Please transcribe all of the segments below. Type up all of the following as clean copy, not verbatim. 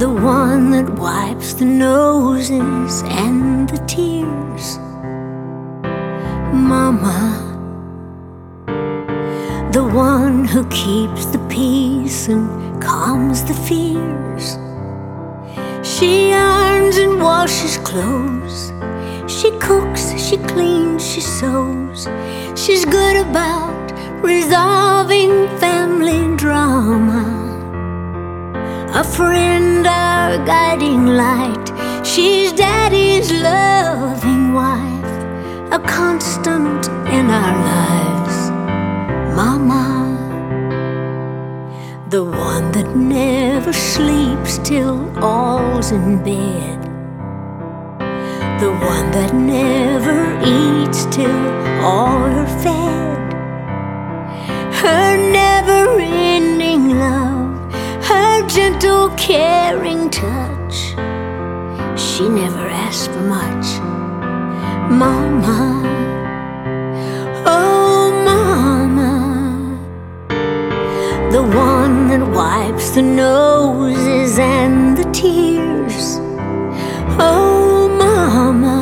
the one that wipes the noses and the tears. Mama, the one who keeps the peace and calms the fears. She irons and washes clothes, she cooks, she cleans, she sews. She's good about resolving family drama, a friend, our guiding light. She's Daddy's loving wife, a constant in our lives. Mama, the one that never sleeps till all's in bed, the one that never eats till all are fed. Her never-ending love, her gentle, caring touch. She never asks for much. Mama, oh Mama, the one that wipes the noses and the tears. Oh Mama,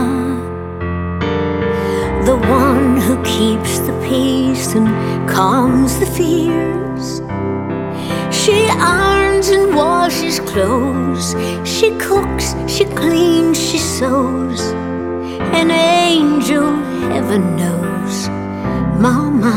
the one who keeps the peace and calms the fears. She irons and washes clothes, she cooks, she cleans, she sews. An angel, heaven knows. Mama,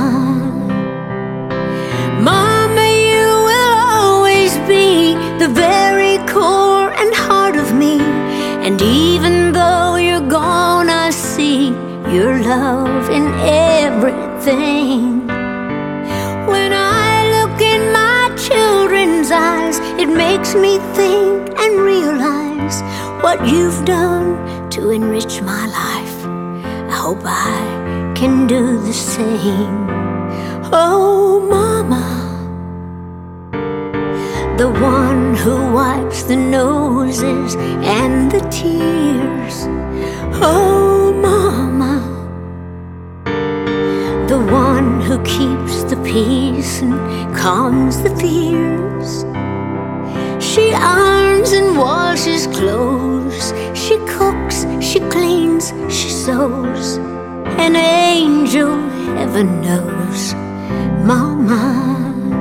Mama, you will always be the very core and heart of me. And even though you're gone, I see your love in everything. When I look in my children's eyes, it makes me think and realize what you've done to enrich my life. I hope I can do the same. Oh Mama, the one who wipes the noses and the tears. Oh Mama, the one who keeps the peace and calms the fears. She irons and washes clothes, she cooks, she cleans, she sews. An angel, heaven knows. Mama,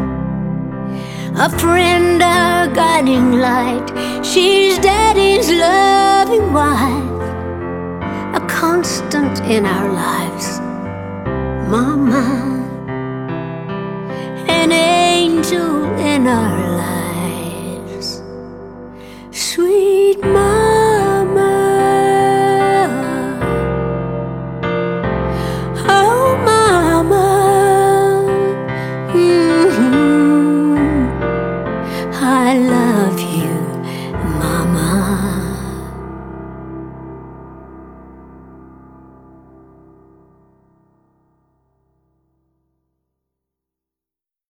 a friend, our guiding light. She's Daddy's loving wife, a constant in our lives. Mama, an angel in our lives.